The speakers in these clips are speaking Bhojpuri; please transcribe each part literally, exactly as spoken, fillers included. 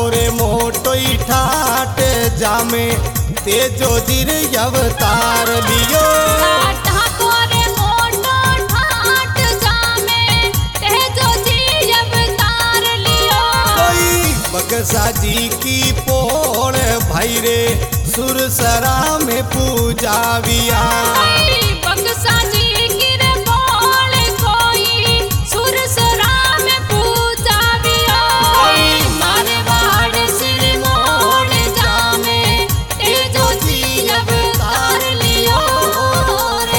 रे मोटो ठाट जामे तेजो जीर अवतार लियो। ठाको रे मोटो ठाट जामे तेजो जी अवतार लियो। कोई बगसा जी की पोल भाई रे सुरसरा में पूजा विया। बगसा जी की रे पोल कोई सुरसरा में पूजा विया। मारे वाड़ सिर मोड़ जामे तेजो जी अवतार लियो रे।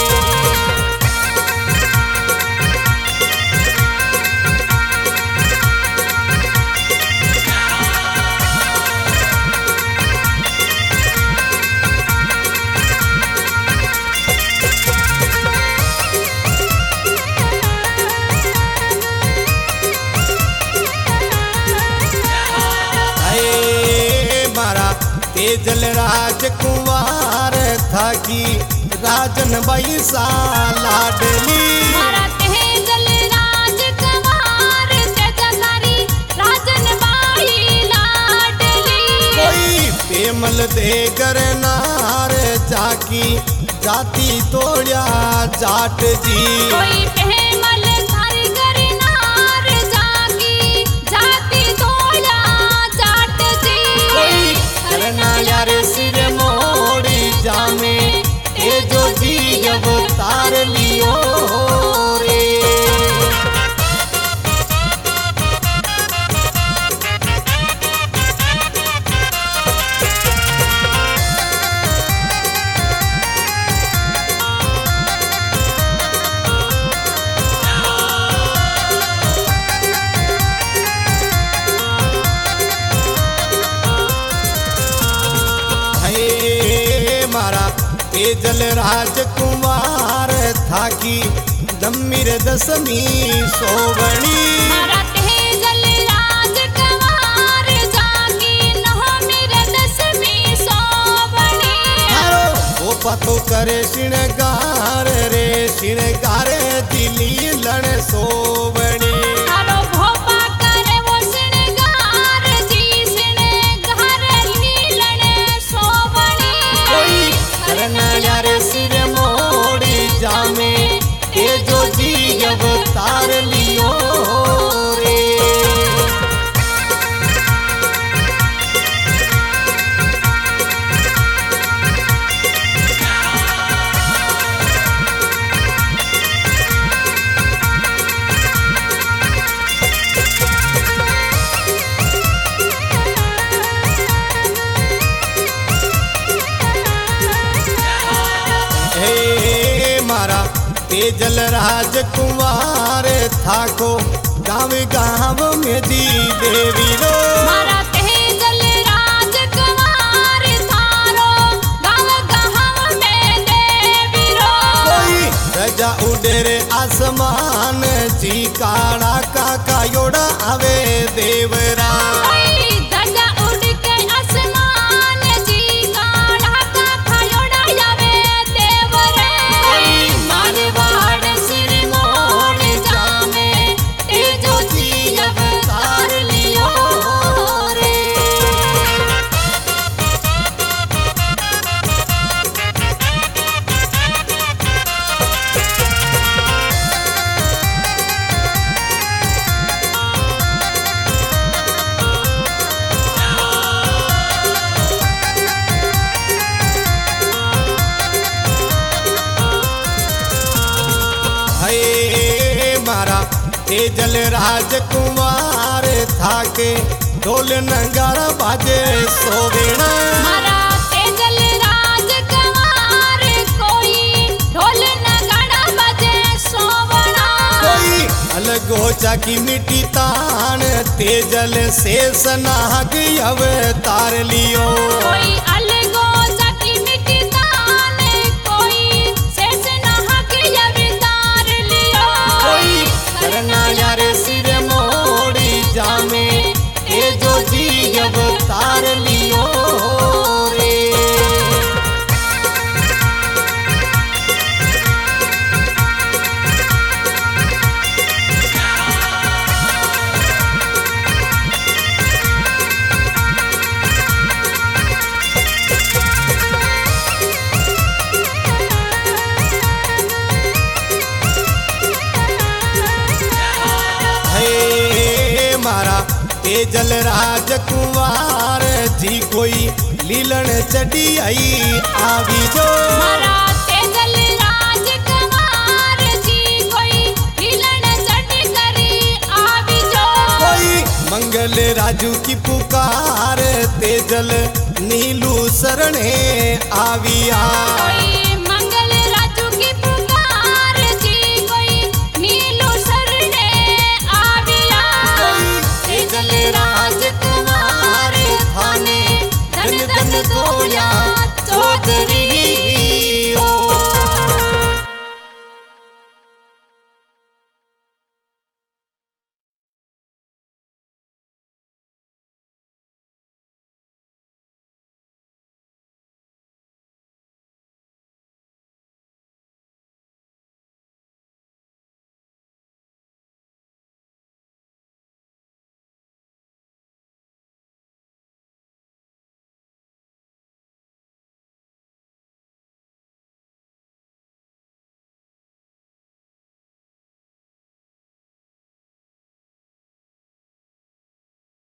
तेजल राजकुमार था की राजन बाई सा लाडली। मारा तेजल राजकुमार तेजकारी राजन बाई लाडली। कोई पेमल दे करनार जाकी जाती तोड़िया जाट जी। कोई पेमल थारी करनार जाकी जाती तोड़िया जाट जी। कोई करना यार सिर मोड़ी जामे तेजो जी अवतार लियो रे। तेजल राजकुमार था की दम्मीर दसमी सोवणी। मारा तेजल राजकुमार जाकी नवमीर दसमी सोवणी। वो पतो करे श्रृंगार रे श्रृंगार दिली लण सोवणी। भोपा करे वो श्रृंगार जी श्रृंगार लीलन सोवणी। कोई करना यार सिर मोड़ी जामे तेजो जी अवतार लियो रे। तेजल राजकुमार था को गाँव गाँव में दी देवी रो। मारा तेजल राजकुमार थारो गाँव गाँव में देवी रो। कोई रजा उड़े आसमान जी काड़ा का कायोड़ा आवे देवरा। धजा उड़ के आसमान जी काड़ा का कायोड़ा आवे देवरा। मारे वाड़ सिर मोड़ जामे तेजो जी अवतार लियो रे। तेजल राजकुमार था के ढोल नगाड़ा बाजे सोवेणा। मारा तेजल राजकुमार कोई ढोल नगाड़ा बाजे सोवणा। कोई अलग हो चाकी मिट्टी तान तेजल शेष नाग अवतार लियो। कोई अलगो जाकी मिट्टी तान कोई शेष नाग अवतार लियो। कोई करना यार सिर मोड़ी जामे तेजो जी अवतार लियो रे। तेजल राजकुमार जी कोई लीलन चढ़ी आई आवी जो मारा तेजल राजकुमार जी कोई लीलन चढ़ी करी आवी जो कोई मंगल राजू की पुकार तेजल नीलू सरणे आविया कोई